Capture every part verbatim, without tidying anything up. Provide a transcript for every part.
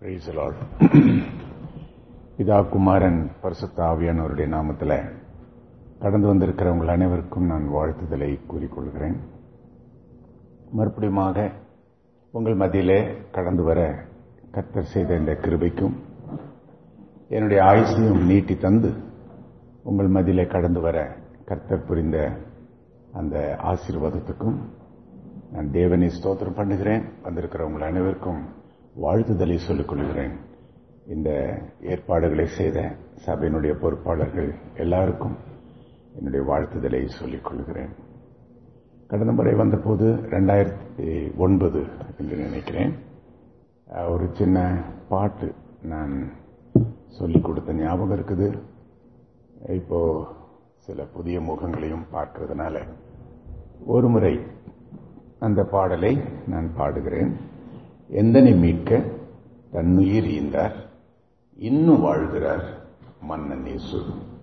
Praise the Lord. பிதா குமாரன் பரிசுத்த ஆவியானவருடைய நாமத்தில் கடந்து வந்திருக்கிற உங்கள் அனைவருக்கும் நான் வாழ்த்துதலை கூறிக்கொள்கிறேன். மறுபடியுமாக உங்கள் மத்தியிலே கடந்து வர கர்த்தர் செய்த இந்த கிருபைக்கும் என்னுடைய ஆயுசையும் நீட்டி தந்து உங்கள் மத்தியிலே கடந்து வர கர்த்தர் புரிந்த அந்த ஆசீர்வாதத்துக்கும் நான் தேவனை ஸ்தோத்திரம் பண்ணுகிறேன். வந்திருக்கிற உங்கள் அனைவருக்கும் வாழ்த்துதலை சொல்லிக் கொள்கிறேன். இந்த ஏற்பாடுகளை செய்த சபையினுடைய பொறுப்பாளர்கள் எல்லாருக்கும் என்னுடைய வாழ்த்துதலை சொல்லிக் கொள்கிறேன். கடந்த முறை வந்தபோது ரெண்டாயிரத்தி ஒன்பது என்று நினைக்கிறேன், ஒரு சின்ன பாட்டு நான் சொல்லிக் கொடுத்த ஞாபகம் இருக்குது. இப்போ சில புதிய முகங்களையும் பார்க்கிறதுனால ஒரு முறை அந்த பாடலை நான் பாடுகிறேன். எந்தனை மீட்க தன்னுயிர் ஈந்தார், இன்னும் வாழ்கிறார் மன்னன் இயேசு.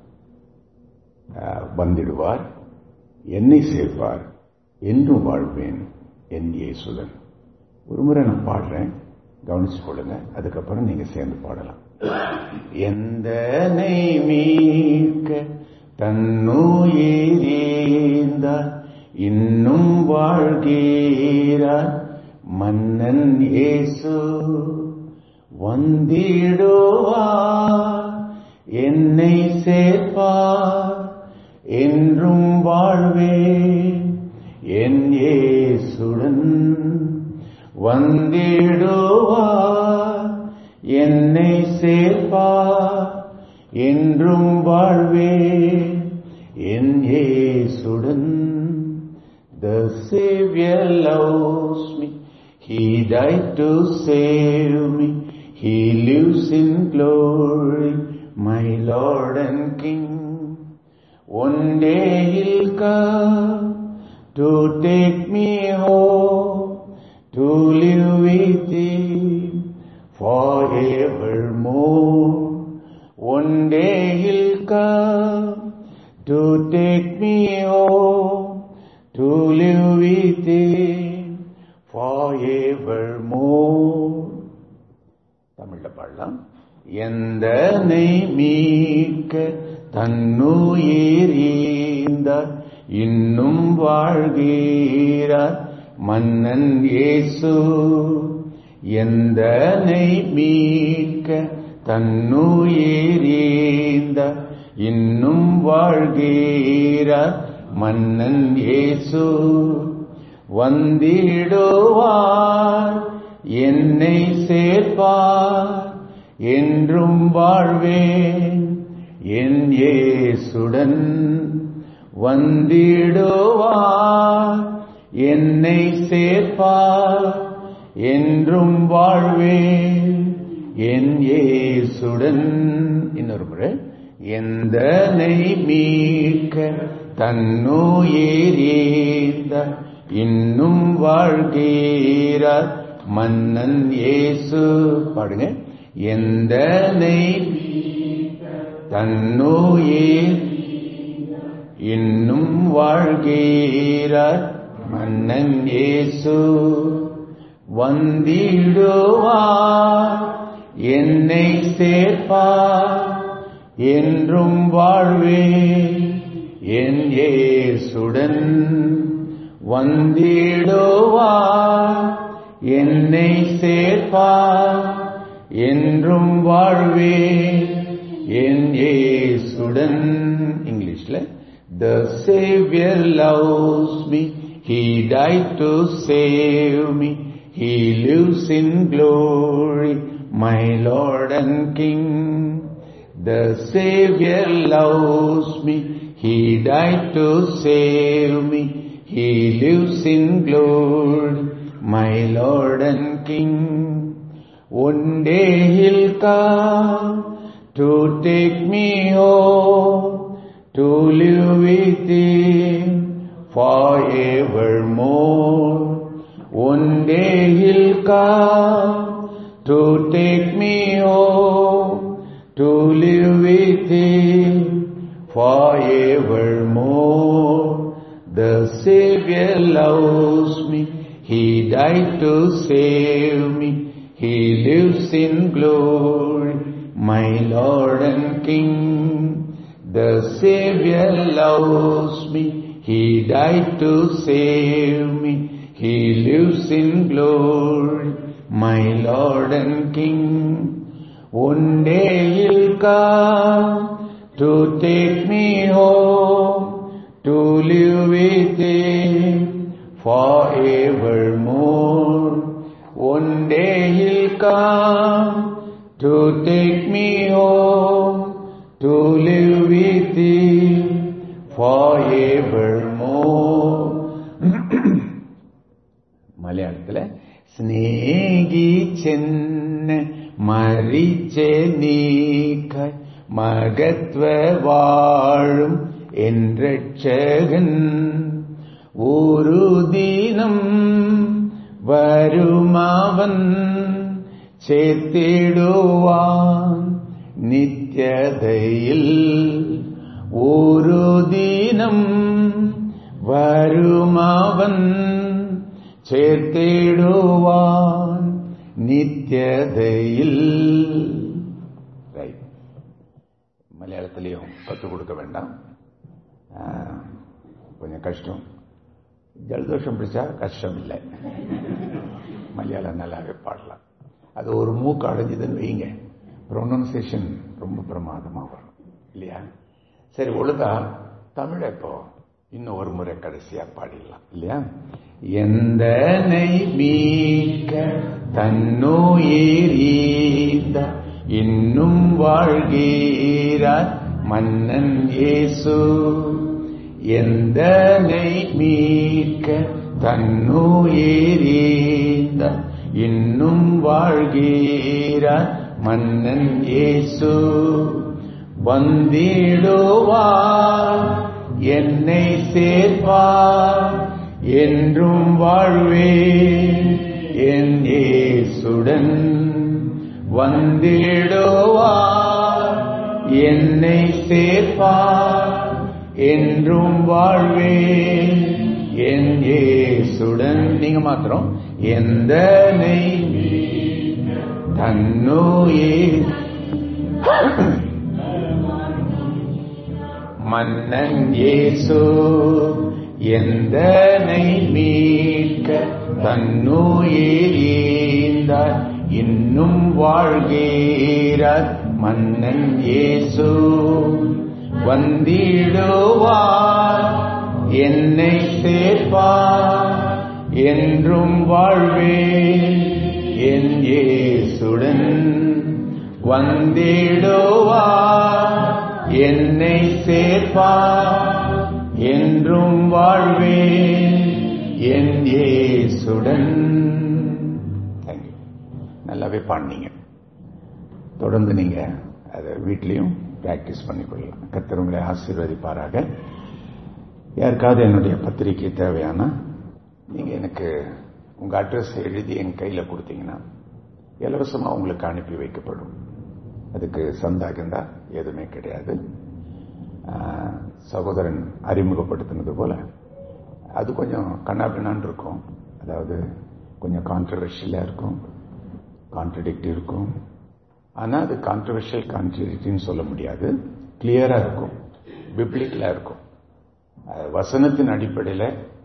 வந்திடுவார், என்னை சேர்ப்பார், என்றும் வாழ்வேன் என் இயேசுடன். ஒரு முறை நான் பாடுறேன், கவனிச்சு கொள்ளுங்க. அதுக்கப்புறம் நீங்க சேர்ந்து பாடலாம். எந்தனை மீட்க தன்னுயிர் ஈந்தார், இன்னும் வாழ்கிறார் மன்னன் இயேசு. வந்திடுவார், என்னை சேர்ப்பார், என்றும் வாழ்வேன் என் இயேசுடன். வந்திடுவார், என்னை சேர்ப்பார், என்றும் வாழ்வேன் என் இயேசுடன். The Savior loves me, He died to save me, He lives in glory, my Lord and King. One day He'll come to take me home, to live with Him forevermore. One day He'll come to take me home, to live with Him forevermore. தமிழ்ல பாடலாம். எந்தனை மீட்க தன்னுயிர் ஈந்தார், இன்னும் வாழ்கிறார் மன்னன் இயேசு. எந்தனை மீட்க தன்னுயிர் ஈந்தார், இன்னும் வாழ்கிறார் மன்னன் இயேசு. வந்திடுவார், என்னை சேர்ப்பார், என்றும் வாழ்வேன் என் இயேசுடன். வந்திடுவார், என்னை சேர்ப்பார், என்றும் வாழ்வேன் என் இயேசுடன். இன்னொரு முறை. எந்தனை மீட்க தன்னுயிர் ஈந்தார், இன்னும் வாழ்கிறார் மன்னன் இயேசு. பாடுங்க. எந்தனை தன்னுயிர் இன்னும் வாழ்கிறார் மன்னன் இயேசு. வந்திடுவார், என்னை சேர்ப்பார், என்றும் வாழ்வேன் என் இயேசுடன். வந்திடுவார், என்னை சேர்ப்பார், என்றும் வாழ்வேன் என் இயேசுடன். இங்கிலீஷ்ல. The Savior loves me, He died to save me, He lives in glory, my Lord and King. The Savior loves me, He died to save me, He lives in glory, my Lord and King. One day He'll come to take me home, to live with Him forevermore. One day He'll come to take me home, to live with Him forevermore. The Savior loves me, He died to save me, He lives in glory, my Lord and King. The Savior loves me, He died to save me. He lives in glory, my Lord and King. One day He'll come to take me home, to live with Him forevermore. One day He'll come to take me home, to live with Him forevermore. മലയാളത്തിലെ സ്നേഹിച്ചെന്നെ മരിച്ചെനീക്കായി മകത്വ വാഴും N രക്ഷകൻ ഒരു ദിനം വരുമവൻ ചേർത്തിടുവാൻ നിത്യതയിൽ ഒരു ദിനം വരുമവൻ ചേർത്തിടുവാൻ നിത്യതയിൽ. மலையாளத்திலையும் கற்றுக் கொடுக்க வேண்டாம், கொஞ்சம் கஷ்டம். ஜலதோஷம் பிடிச்சா கஷ்டம் இல்லை, மலையாளம் நல்லாவே பாடலாம். அது ஒரு மூக்கு அடைஞ்சதுன்னு வைங்க, ப்ரொனன்சியேஷன் ரொம்ப பிரமாதமா வரும் இல்லையா? சரி, ஒழுங்கா தமிழ இப்போ இன்னும் ஒரு முறை கடைசியா பாடிடலாம் இல்லையா? எந்தனை மீட்க தன்னுயிரீந்த இன்னும் வாழ்கிறார் மன்னன் இயேசு. எந்தனை மீட்க தன்னுயிரீந்த இன்னும் வாழ்கிறார் மன்னன் இயேசு. வந்திடுவார் என்னை சேர்ப்பார் என்றும் வாழ்வேன் என் இயேசுடன். வந்திடுவார் என்னை சேர்ப்பார் என்றும் வாழ்வேன் என் இயேசுடன். நீங்க மாத்திரம் எந்தனை தன்னுயிர் மன்னன் இயேசு. எந்தனை மீட்க தன்னுயிரீந்தார் இன்னும் வாழ்கிறார் மன்னன் இயேசு. வந்திடுவார் என்னை சேர்ப்பார் என்றும் வாழ்வேன் என் இயேசுடன். வந்திடுவார் என்னை சேர்ப்பார் என்றும் வாழ்வேன் என் இயேசுடன். தேங்க்யூ. நல்லாவே பாடினீங்க. தொடர்ந்து நீங்க அதை வீட்லையும் பிராக்டிஸ் பண்ணிக்கொள்ளலாம். கர்த்தர் உங்களை ஆசீர்வதிப்பாராக. யாருக்காவது என்னுடைய பத்திரிகை தேவையான நீங்க எனக்கு உங்க அட்ரஸ் எழுதி என் கையில கொடுத்தீங்கன்னா இலவசமா உங்களுக்கு அனுப்பி வைக்கப்படும். அதுக்கு சந்தாகந்தா எதுவுமே கிடையாது. சகோதரன் அறிமுகப்படுத்தினது போல அது கொஞ்சம் கண்ணாபின்னான் இருக்கும். அதாவது கொஞ்சம் கான்ட்ரவர்ஷியலா இருக்கும், கான்ட்ரடிக்ட் இருக்கும். ஆனா அது கான்ட்ரவர்ஷியல் கான்ட்ரடிக்ட்னு சொல்ல முடியாது. கிளியரா இருக்கும், பிப்ளிக்கலா இருக்கும். வசனத்தின் அடிப்படையில்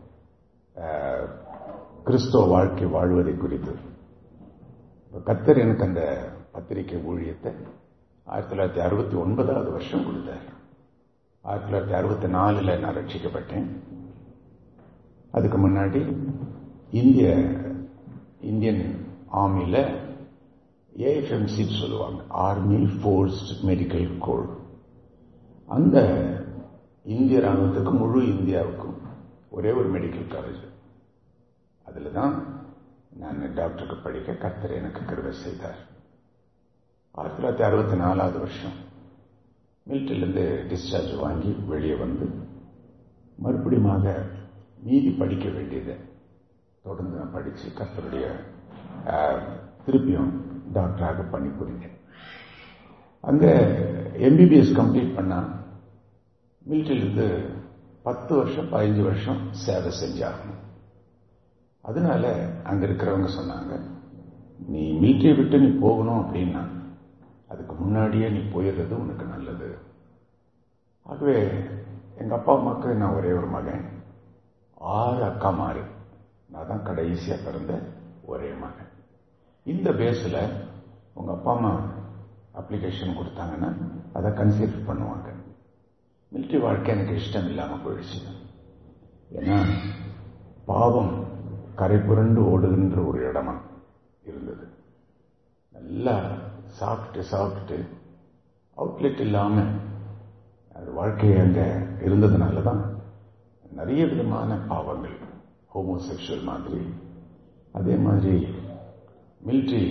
கிறிஸ்தவ வாழ்க்கை வாழ்வதை குறித்து கர்த்தர் எனக்கு அந்த பத்திரிகை ஊழியத்தை ஆயிரத்தி தொள்ளாயிரத்தி அறுபத்தி ஒன்பதாவது வருஷம் கொடுத்தார். ஆயிரத்தி தொள்ளாயிரத்தி அறுபத்தி நாலுல நான் ரட்சிக்கப்பட்டேன். அதுக்கு முன்னாடி இந்திய இந்தியன் ஆர்மியில ஏஎஃப்எம்சி சொல்லுவாங்க, ஆர்மி ஃபோர்ஸ்ட் மெடிக்கல் கோர். அந்த இந்திய ராணுவத்துக்கு முழு இந்தியாவுக்கும் ஒரே ஒரு மெடிக்கல் காலேஜ். அதுல தான் நான் டாக்டருக்கு படிக்க கர்த்தர் எனக்கு கிருபை செய்தார். ஆயிரத்தி தொள்ளாயிரத்தி அறுபத்தி நாலாவது வருஷம் மிலிட்டரியிலிருந்து டிஸ்சார்ஜ் வாங்கி வெளியே வந்து மறுபடியும் மீதி படிக்க வேண்டியதை தொடர்ந்து நான் படிச்சு கர்த்தருடைய திருப்பியும் டாக்டராக பணிபுரிந்தேன். அங்க எம்பிபிஎஸ் கம்ப்ளீட் பண்ணா மிலிட்டரியிலிருந்து பத்து வருஷம் பதினஞ்சு வருஷம் சேவை செஞ்சாகணும். அதனால அங்க இருக்கிறவங்க சொன்னாங்க, நீ மிலிட்டரியை விட்டு நீ போகணும் அப்படின்னா அதுக்கு முன்னாடியே நீ போயிடுறது உனக்கு நல்லது. ஆகவே எங்க அப்பா அம்மாவுக்கு நான் ஒரே ஒரு மகன், ஆறு அக்கா மாறு, நான் தான் கடைசியா பிறந்த ஒரே மகன். இந்த பேஸ்ல உங்க அப்பா அம்மா அப்ளிகேஷன் கொடுத்தாங்கன்னா அதை கன்சிடர் பண்ணுவாங்க. மிலிட்டரி வாழ்க்கை எனக்கு இஷ்டம் இல்லாம போயிடுச்சு. ஏன்னா பாவம் கரை புரண்டு ஓடுகின்ற ஒரு இடமா இருந்தது. நல்லா சாப்பிட்டு சாப்பிட்டு அவுட்லெட் இல்லாம அது வாழ்க்கை அங்க இருந்ததுனாலதான் நிறைய விதமான பாவங்கள், ஹோமோசெக்சுவல் மாதிரி, அதே மாதிரி மிலிட்டரி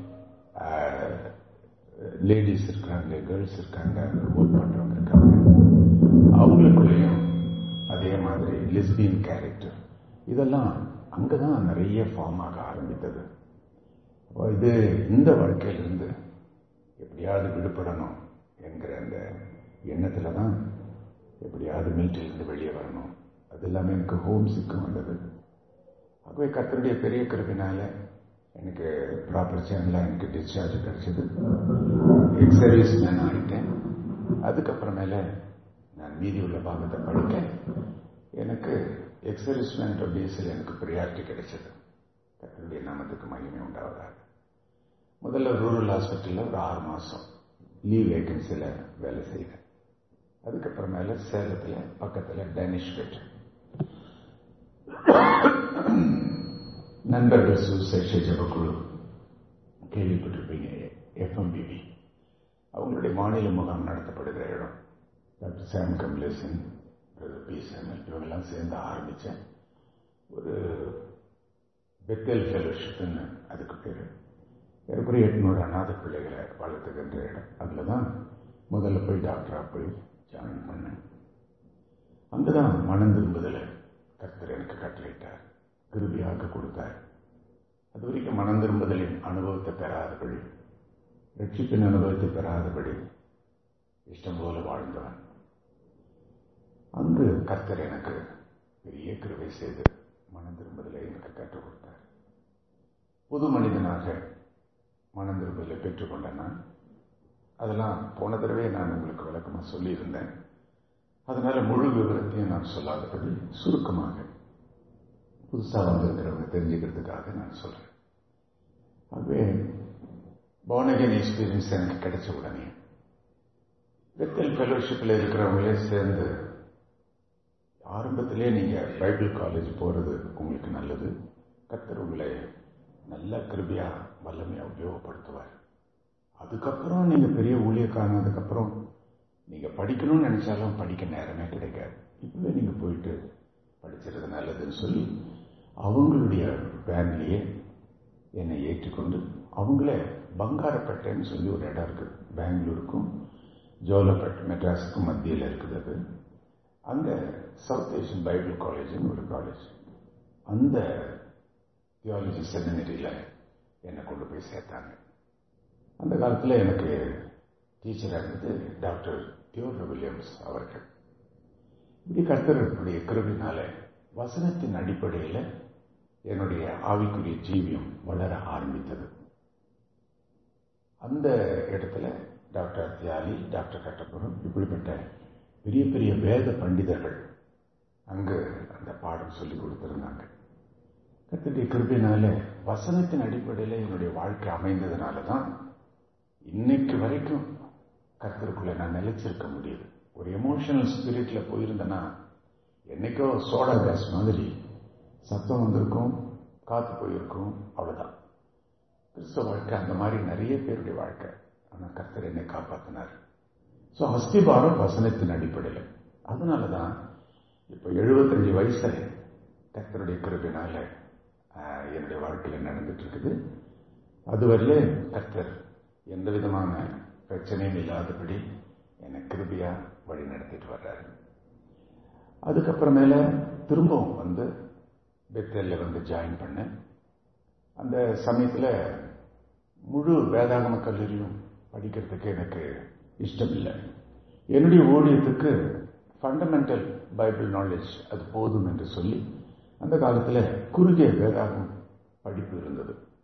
லேடிஸ் இருக்காங்க, கேர்ள்ஸ் இருக்காங்க, ஒர்க் பண்றவங்க இருக்காங்க, அவங்களுக்குள்ளேயும் அதே மாதிரி லெஸ்பியன் கேரக்டர், இதெல்லாம் அங்கதான் நிறைய ஃபார்ம் ஆக ஆரம்பித்தது. இது இந்த வாழ்க்கையிலிருந்து எப்படியாவது விடுபடணும் என்கிற அந்த எண்ணத்துல தான் எப்படியாவது மிலிட்டரியிலிருந்து வெளியே வரணும். அது எல்லாமே எனக்கு ஹோம் சிக்கும் வந்தது. ஆகவே கர்த்தருடைய பெரிய கிருபையினால எனக்கு ப்ராப்பர் சேனலா எனக்கு டிஸ்சார்ஜ் கிடைச்சது. எக்ஸ் சர்வீஸ் மேன் ஆகிட்டேன். அதுக்கப்புறமேல நான் மீதி உள்ள பாகத்தை படிக்க எனக்கு எக்ஸ் சர்வீஸ் மேன் பேஸில் எனக்கு ப்ரியாரிட்டி கிடைச்சது. கர்த்தருடைய நாமத்துக்கு மகிமை உண்டாவதாக. முதல்ல ரூரல் ஹாஸ்பிட்டலில் ஒரு ஆறு மாசம் லீவ் வேகன்சியில் வேலை செய்தேன். அதுக்கப்புறமேல சேலத்தில் பக்கத்தில் டேனிஷ் பெட் நண்பர்கள் சுசேஷ ஜபக்குழு கேள்விப்பட்டிருப்பீங்க, எஃப்எம்பிபி, அவங்களுடைய மாநில முகாம் நடத்தப்படுகிற இடம். Doctor Sam Kamalesan, P Samal, இவங்கெல்லாம் சேர்ந்து ஆரம்பிச்ச ஒரு பெத்தேல் ஃபெலோஷிப்னு அதுக்கு பேரு. ஏற்கனவே எட்நூறு அநாத பிள்ளைகளை வளர்த்துக்கின்ற இடம். அதுல தான் முதல்ல போய் டாக்டரா போய் ஜாயின் பண்ணேன். அங்கதான் மனம் திரும்புதல கர்த்தர் எனக்கு கட்டளையிட்டார், கிருபியாக கொடுத்தார். அது வரைக்கும் மனம் திரும்புதலின் அனுபவத்தை பெறாதபடி, ரட்சிப்பின் அனுபவத்தை பெறாதபடி இஷ்டம் போல வாழ்ந்தவன். அங்கு கர்த்தர் எனக்கு பெரிய கிருபை செய்து மனம் திரும்புதலை எனக்கு கற்றுக் கொடுத்தார். புது மனிதனாக மனம் திரும்புதலை பெற்றுக்கொண்டேன்னா, அதெல்லாம் போன தடவை நான் உங்களுக்கு விளக்கமா சொல்லியிருந்தேன். அதனால முழு விவரத்தையும் நான் சொல்லாதபடி சுருக்கமாக புதுசா வந்திருக்கிறவங்க தெரிஞ்சுக்கிறதுக்காக நான் சொல்றேன். ஆகவே born again எக்ஸ்பீரியன்ஸ் எனக்கு கிடைச்ச உடனே பெத்தேல் ஃபெலோஷிப்ல இருக்கிறவங்களே சேர்ந்து ஆரம்பத்திலே நீங்க பைபிள் காலேஜ் போறது உங்களுக்கு நல்லது. கர்த்தர் உங்களை நல்ல கிருபையா வல்லமையா உபயோகப்படுத்துவார். அதுக்கப்புறம் நீங்க பெரிய ஊழியக்காரனதுக்கு அப்புறம் நீங்க படிக்கணும்னு நினைச்சாலும் படிக்க நேரமே கிடைக்காது. இப்பவே நீங்க போயிட்டு படிச்சிருது நல்லதுன்னு சொல்லி அவங்களுடைய வேன்லயே என்னை ஏற்றிக்கொண்டு அவங்களே பங்காரப்பேட்டைன்னு சொல்லி ஒரு இடம் இருக்கு, பெங்களூருக்கும் ஜோலப்பேட்டை மெட்ராஸுக்கும் மத்தியில் இருக்குது. அது அங்க சவுத் ஏஷியன் பைபிள் காலேஜ்னு ஒரு காலேஜ், அந்த தியாலஜி செமினரியில என்னை கொண்டு போய் சேர்த்தாங்க. அந்த காலத்துல எனக்கு டீச்சரா இருந்தது டாக்டர் தியோடர் வில்லியம்ஸ் அவர்கள். இப்படி கர்த்தருடைய கிருபையினால வசனத்தின் அடிப்படையில் என்னுடைய ஆவிக்குரிய ஜீவியம் வளர ஆரம்பித்தது. அந்த இடத்துல டாக்டர் தியாலி, டாக்டர் கட்டபுரம், இப்படிப்பட்ட பெரிய பெரிய வேத பண்டிதர்கள் அங்கு அந்த பாடம் சொல்லி கொடுத்திருந்தாங்க. கர்த்தருடைய கிருபையினால வசனத்தின் அடிப்படையில் என்னுடைய வாழ்க்கை அமைந்ததுனாலதான் இன்னைக்கு வரைக்கும் கர்த்தருக்குள்ள நான் நிலைச்சிருக்க முடியுது. ஒரு எமோஷனல் ஸ்பிரிட்ல போயிருந்தேன்னா என்னைக்கோ சோடா கேஸ் மாதிரி சத்தம் வந்திருக்கும், காத்து போயிருக்கும், அவ்வளவுதான். கிறிஸ்தவ வாழ்க்கை அந்த மாதிரி நிறைய பேருடைய வாழ்க்கை. ஆனா கர்த்தர் என்னை காப்பாத்தினார். சோ அஸ்திபாரம் வசனத்தின் அடிப்படையில். அதனாலதான் இப்ப எழுபத்தஞ்சு வயசுல கர்த்தருடைய கிருபையினால என்னுடைய வாழ்க்கையில நடந்துட்டு இருக்குது. அதுவரையில கர்த்தர் எந்த விதமான பிரச்சனையும் இல்லாதபடி என்னை கிருபையா வழி நடத்திட்டு வர்றாரு. அதுக்கப்புறமேல திரும்பவும் வந்து பெத்தேல்ல வந்து ஜாயின் பண்ணேன். அந்த சமயத்துல முழு வேதாகம கல்லூரியும் படிக்கிறதுக்கு எனக்கு இஷ்டம் இல்லை. என்னுடைய ஊழியத்துக்கு ஃபண்டமெண்டல் பைபிள் நாலேஜ் அது போதும் என்று சொல்லி அந்த காலத்துல குறுகிய வேதாகம் படிப்பு இருந்தது. ஒரு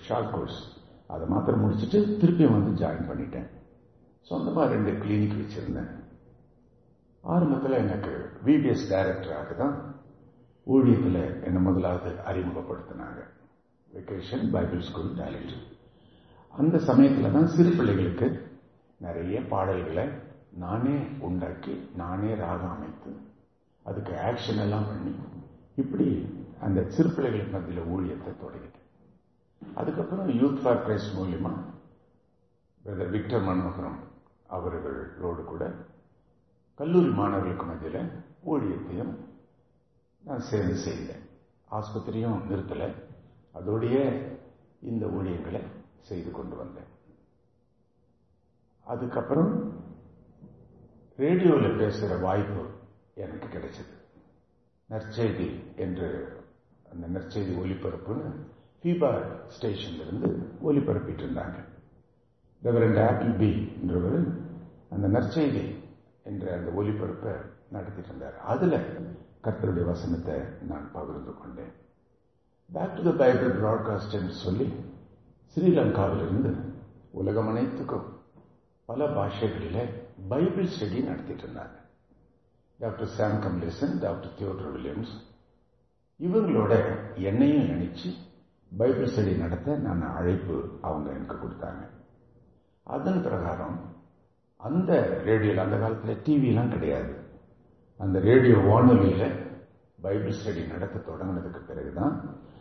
ஷார்ட் கோர்ஸ், அதை மாத்திரம் முடிச்சுட்டு திருப்பியும் வந்து ஜாயின் பண்ணிட்டேன். சொந்தமாக ரெண்டு கிளினிக் வச்சிருந்தேன். ஆரம்பத்தில் எனக்கு விபிஎஸ் டைரக்டராக தான் ஊழியத்தில் என்னை முதலாவது அறிமுகப்படுத்தினாங்க. Vacation Bible school director. அந்த சமயத்தில் தான் சிறு பிள்ளைகளுக்கு நிறைய பாடல்களை நானே உண்டாக்கி நானே ராகம் அமைத்து அதுக்கு ஆக்ஷன் எல்லாம் பண்ணி இப்படி அந்த சிறு பிள்ளைகளுக்கு மத்தியில் ஊழியத்தை தொடங்கிட்டேன். அதுக்கப்புறம் யூத் ஃபார் கிரைஸ்ட் மூலியமா பிரதர் விக்டர் மனோகரம் அவர்களோடு கூட கல்லூரி மாணவர்களுக்கு மத்தியில் ஊழியத்தையும் நான் சேர்ந்து செய்தேன். ஆஸ்பத்திரியும் நிறுத்தலை, அதோடைய இந்த ஊழியங்களை செய்து கொண்டு வந்தேன். அதுக்கப்புறம் ரேடியோவில் பேசுகிற வாய்ப்பு எனக்கு கிடைச்சது. நற்செய்தி என்று அந்த நற்செய்தி ஒலிபரப்புன்னு ஃபீபா ஸ்டேஷன்ல இருந்து ஒலிபரப்பிட்டு இருந்தாங்க. ரெவரண்ட் ஆப்பிள் பி என்றவர் அந்த நற்செய்தி என்ற அந்த ஒலிபரப்பை நடத்திட்டு இருந்தார். அதுல கர்த்தருடைய வசனத்தை நான் பகிர்ந்து கொண்டேன். Back to the Bible broadcast என்று சொல்லி ஸ்ரீலங்காவிலிருந்து உலகம் அனைத்துக்கும் பல பாஷைகளில பைபிள் ஸ்டடி நடத்திட்டு இருந்தாங்க. Doctor Sam Kamlesan, doctor Theodore Williams இவங்களோட என்னையும் நினைச்சு பைபிள் ஸ்டடி நடத்த நான் அழைப்பு அவங்க எனக்கு கொடுத்தாங்க. அதன் பிரகாரம் அந்த ரேடியோவில், அந்த காலத்தில் டிவிலாம் கிடையாது, அந்த ரேடியோ வானொலியில பைபிள் ஸ்டடி நடத்த தொடங்கினதுக்கு பிறகுதான்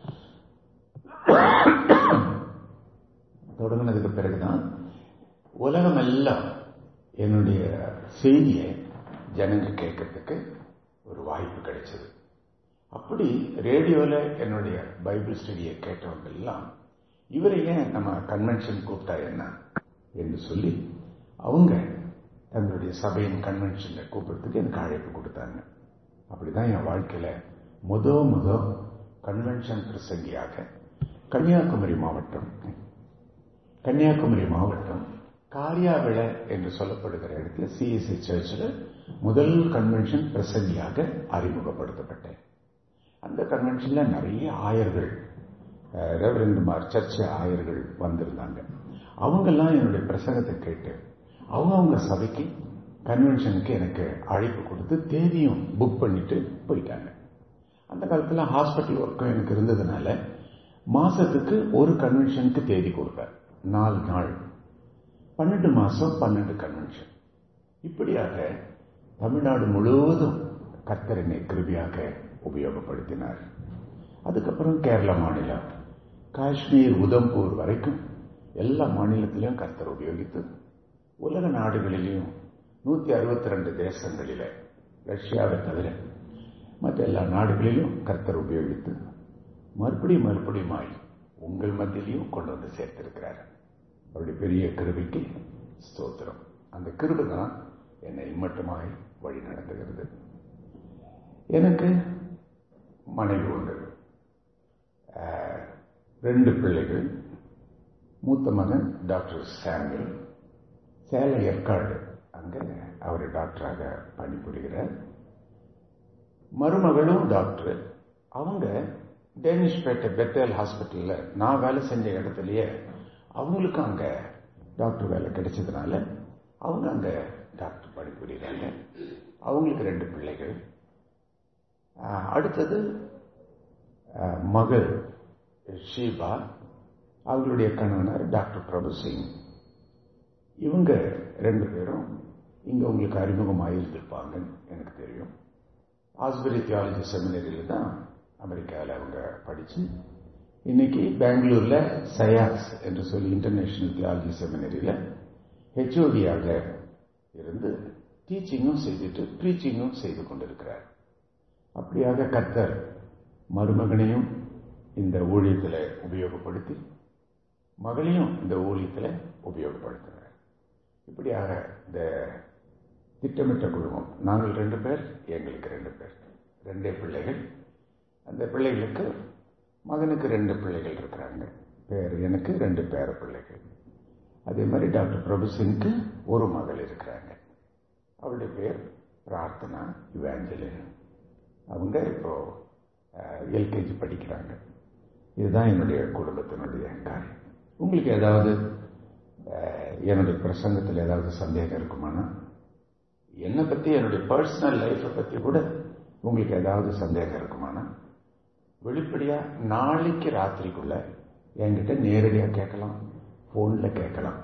தொடங்கினதுக்கு பிறகுதான் உலகம் எல்லாம் என்னுடைய செய்தியை ஜனங்க கேட்கறதுக்கு ஒரு வாய்ப்பு கிடைச்சது. அப்படி ரேடியோல என்னுடைய பைபிள் ஸ்டடியை கேட்டவங்க எல்லாம் இவரை ஏன் நம்ம கன்வென்ஷன் கூப்பிட்டா என்ன என்று சொல்லி அவங்க தங்களுடைய சபையின் கன்வென்ஷன்ல கூப்பிடுறதுக்கு எனக்கு அழைப்பு கொடுத்தாங்க. அப்படிதான் என் வாழ்க்கையில முத முத கன்வென்ஷன் பிரசங்கியாக கன்னியாகுமரி மாவட்டம் கன்னியாகுமரி மாவட்டம் காரியாவிளை என்று சொல்லப்படுகிற இடத்துல சிஎஸ்சி சர்ச்சில் முதல் கன்வென்ஷன் பிரசங்கியாக அறிமுகப்படுத்தப்பட்டேன். அந்த கன்வென்ஷன்ல நிறைய ஆயர்கள், ரெவரண்ட்மார், சர்ச் ஆயர்கள் வந்திருந்தாங்க. அவங்கெல்லாம் என்னுடைய பிரசங்கத்தை கேட்டு அவங்க அவங்க சபைக்கு கன்வென்ஷனுக்கு எனக்கு அழைப்பு கொடுத்து தேதியும் புக் பண்ணிட்டு போயிட்டாங்க. அந்த காலத்தில் ஹாஸ்பிட்டல் ஒர்க்கும் எனக்கு இருந்ததுனால மாசத்துக்கு ஒரு கன்வென்ஷனுக்கு தேதி கொடுத்தார். நாலு நாள், பன்னெண்டு மாசம் பன்னெண்டு கன்வென்ஷன். இப்படியாக தமிழ்நாடு முழுவதும் கர்த்தரனை கிருபியாக உபயோகப்படுத்தினார். அதுக்கப்புறம் கேரள மாநிலம், காஷ்மீர், உதம்பூர் வரைக்கும் எல்லா மாநிலத்திலையும் கர்த்தர் உபயோகித்து உலக நாடுகளிலும் நூத்தி அறுபத்தி ரெண்டு தேசங்களில, ரஷ்யாவை தவிர மற்ற எல்லா நாடுகளிலும் கர்த்தர் உபயோகித்து மறுபடியும் மறுபடியுமாய் உங்கள் மத்தியிலையும் கொண்டு வந்து சேர்த்திருக்கிறார். அவருடைய பெரிய கிருபைக்கு ஸ்தோத்திரம். அந்த கிருபை தான் என்னை இம்மட்டுமாய் வழி நடத்துகிறது. எனக்கு மனைவி உண்டு, ரெண்டு பிள்ளைகள். மூத்த மகன் டாக்டர் சாமுவேல், சேலை ஏற்காடு, அங்க அவர் டாக்டராக பணிபுரிகிறார். மருமகளும் டாக்டர். அவங்க டேனிஷ்பேட்டை பெத்தேல் ஹாஸ்பிட்டல்ல நான் வேலை செஞ்ச இடத்துலயே அவங்களுக்கு அங்க டாக்டர் வேலை கிடைச்சதுனால அவங்க அங்க டாக்டர் பணிபுரிகிறாங்க. அவங்களுக்கு ரெண்டு பிள்ளைகள். அடுத்தது மகள் ஷீபா, அவங்களுடைய கணவனார் டாக்டர் பிரபு சிங். இவங்க ரெண்டு பேரும் இங்க உங்களுக்கு அறிமுகமாயிருந்திருப்பாங்கன்னு எனக்கு தெரியும். ஆஸ்பரி தியாலஜி செமினரியில தான் அமெரிக்காவில் அவங்க படிச்சு இன்னைக்கு பெங்களூர்ல சயாஸ் என்று சொல்லி இன்டர்நேஷனல் தியாலஜி செமினரியில ஹெச்ஓடியாக இருந்து டீச்சிங்கும் செய்துட்டு ப்ரீச்சிங்கும் செய்து கொண்டிருக்கிறார். அப்படியாக கர்த்தர் மருமகனையும் இந்த ஊழியத்தில் உபயோகப்படுத்தி மகளையும் இந்த ஊழியத்தில் உபயோகப்படுத்தினார். இப்படியாக இந்த திட்டமிட்ட குடும்பம். நாங்கள் ரெண்டு பேர், எங்களுக்கு ரெண்டு பேர், ரெண்டே பிள்ளைகள். அந்த பிள்ளைகளுக்கு, மகனுக்கு ரெண்டு பிள்ளைகள் இருக்கிறாங்க, பேர் எனக்கு ரெண்டு பேர பிள்ளைகள். அதே மாதிரி டாக்டர் பிரபுசிங்க்கு ஒரு மகள் இருக்கிறாங்க. அவருடைய பேர் பிரார்த்தனா இவாஞ்சலின். அவங்க இப்போ எல்கேஜி படிக்கிறாங்க. இதுதான் என்னுடைய குடும்பத்தினுடைய காரியம். உங்களுக்கு ஏதாவது என்னுடைய பிரசங்கத்தில் ஏதாவது சந்தேகம் இருக்குமானா, என்னை பத்தி என்னுடைய பர்சனல் லைஃபை பத்தி கூட உங்களுக்கு ஏதாவது சந்தேகம் இருக்குமானா, வெளிப்படையா நாளைக்கு ராத்திரிக்குள்ள என்கிட்ட நேரடியா கேட்கலாம், போன்ல கேட்கலாம்.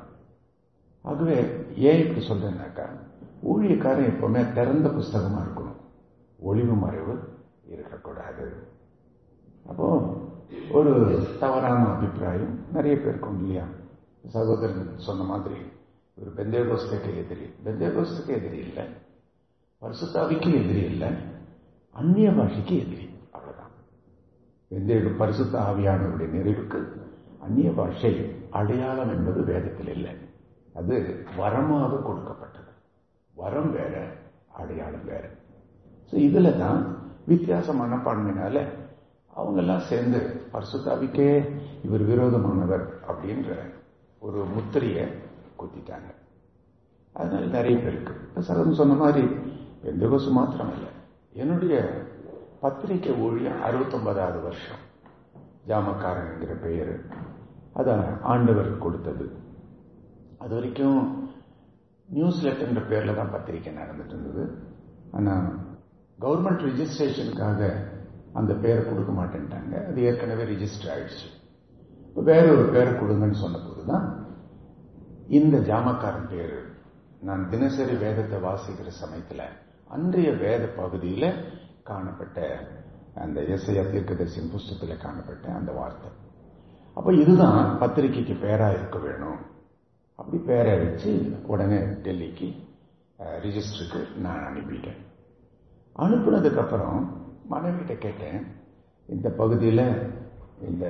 ஆகவே ஏன் இப்படி சொல்றேன்னாக்கா, ஊழியக்காரன் எப்பவுமே திறந்த புஸ்தகமா இருக்கணும், ஒளிவு மறைவு இருக்கக்கூடாது. அப்போ ஒரு தவறான அபிப்பிராயம் நிறைய பேருக்கு உண்டு இல்லையா? சகோதரன் சொன்ன மாதிரி ஒரு பெந்தேகோஸ்துக்கு எதிரி, பெந்தேகோஸ்துக்கு எதிரி இல்லை, பரிசுத்தாவிக்கு எதிரி இல்லை, அந்நிய பாஷைக்கு எதிரி. அவ்வளவுதான். பெந்தேக பரிசுத்த ஆவியானவருடைய நிறைவுக்கு அந்நிய பாஷை அடையாளம் என்பது வேதத்தில் இல்லை. அது வரமாக கொடுக்கப்பட்டது. வரம் வேற, அடையாளம் வேற. இதுல தான் வித்தியாசமான பண்பினால அவங்க எல்லாம் சேர்ந்து பரிசுத்தாவிக்கே இவர் விரோதமானவர் அப்படின்ற ஒரு முத்திரையை குத்திட்டாங்க. அதனால நிறைய பேருக்கு சகோதரன் சொன்ன மாதிரி பெந்தேகோஸ்து மாத்திரம் இல்லை, என்னுடைய பத்திரிகை ஊழியம் அறுபத்தி ஒன்பதாவது வருஷம். ஜாமக்காரன் என்கிற பெயர் அதான் ஆண்டவர் கொடுத்தது. அது வரைக்கும் நியூஸ் லெட்டர் என்ற பேர்ல தான் பத்திரிகை நடந்துட்டு இருந்தது. ஆனா கவர்மெண்ட் ரிஜிஸ்ட்ரேஷனுக்காக அந்த பேரை கொடுக்க மாட்டேன்ட்டாங்க. அது ஏற்கனவே ரிஜிஸ்டர் ஆயிடுச்சு. இப்போ வேற ஒரு பேரை கொடுங்கன்னு சொன்ன போதுதான் இந்த ஜாமக்காரன் பேரு நான் தினசரி வேதத்தை வாசிக்கிற சமயத்துல அன்றைய வேத பகுதியில காணப்பட்ட அந்த எஸ்ஐயா தீர்க்கதரிசியின் புஸ்தகத்துல காணப்பட்ட அந்த வார்த்தை. அப்ப இதுதான் பத்திரிகைக்கு பேரா இருக்க வேணும். அப்படி பேரை வச்சு உடனே டெல்லிக்கு ரிஜிஸ்டருக்கு நான் அனுப்பிட்டேன். அனுப்புனதுக்கு அப்புறம் மனைவிட்ட கேட்டேன், இந்த பகுதியில் இந்த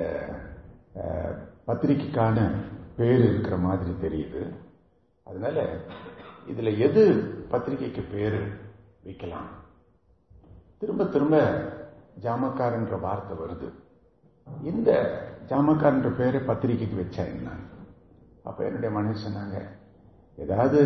பத்திரிகைக்கான பேர் இருக்கிற மாதிரி தெரியுது, அதனால இதுல எது பத்திரிகைக்கு பேரு வைக்கலாம்? திரும்ப திரும்ப ஜாமக்காரன்ற வார்த்தை வருது. இந்த ஜாமக்காரன்ற பேரை பத்திரிகைக்கு வச்சா என்ன? அப்ப என்னுடைய மனைவி சொன்னாங்க, ஏதாவது